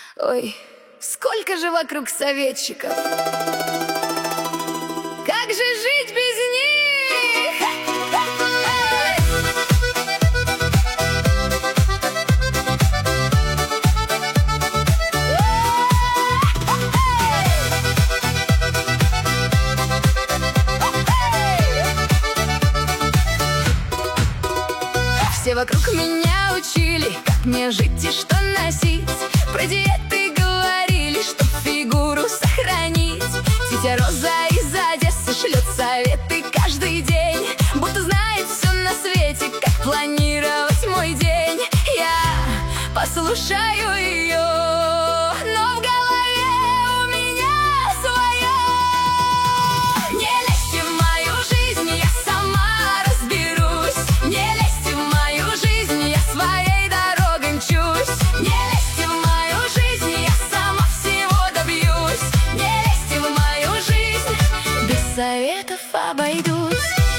Ой, сколько же вокруг советчиков! Как же жить без них? Все вокруг меня учили, как мне жить и что носить. Про диеты говорили, чтоб фигуру сохранить. Тетя Роза из Одессы шлет советы каждый день, будто знает все на свете, как планировать мой день. Я послушаю ее, но в голове у меня свое. Не лезьте в мою жизнь, я сама разберусь. Не лезьте в мою жизнь, я своей дорогой мчусь. Не лезьте в мою жизнь, я сама всего добьюсь. Не лезьте в мою жизнь, без советов обойдусь.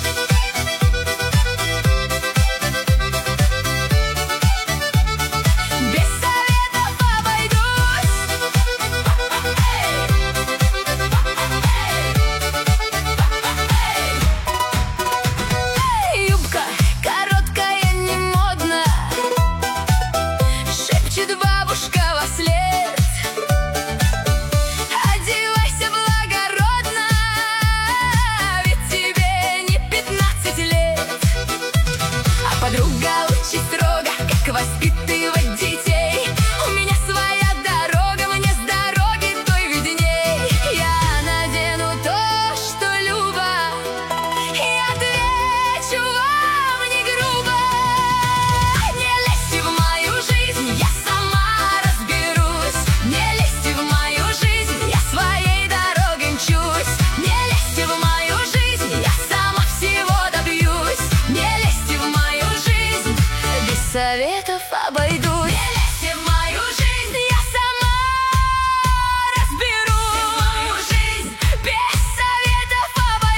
Подруга учит строго, как воспитывать детей. У меня своя дорога, мне с дороги той видней. Я надену то, что любо, и отвечу вам не грубо. Не лезьте в мою жизнь, я сама разберусь. Не лезьте в мою жизнь, я своей дорогой мчусь. Не лезьте в мою жизнь, я сама всего добьюсь. Не лезьте в мою жизнь, без советов обойдусь. Не лезьте в мою жизнь, я сама разберусь. В мою жизнь, без советов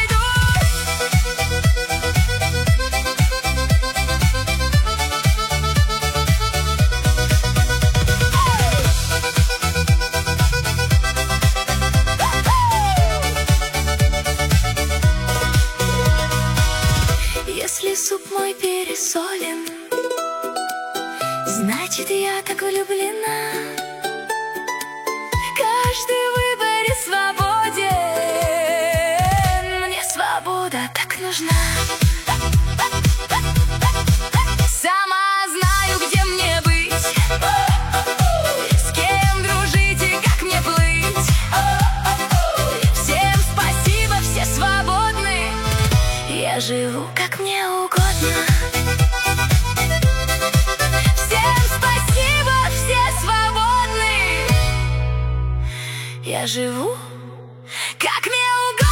обойдусь. Если суп мой пересолен, значит, я так влюблена. Каждый в выборе свободен, мне свобода так нужна. Сама знаю, где мне быть, с кем дружить и как мне плыть. Всем спасибо, все свободны, я живу как мне угодно. Я живу, как мне угодно.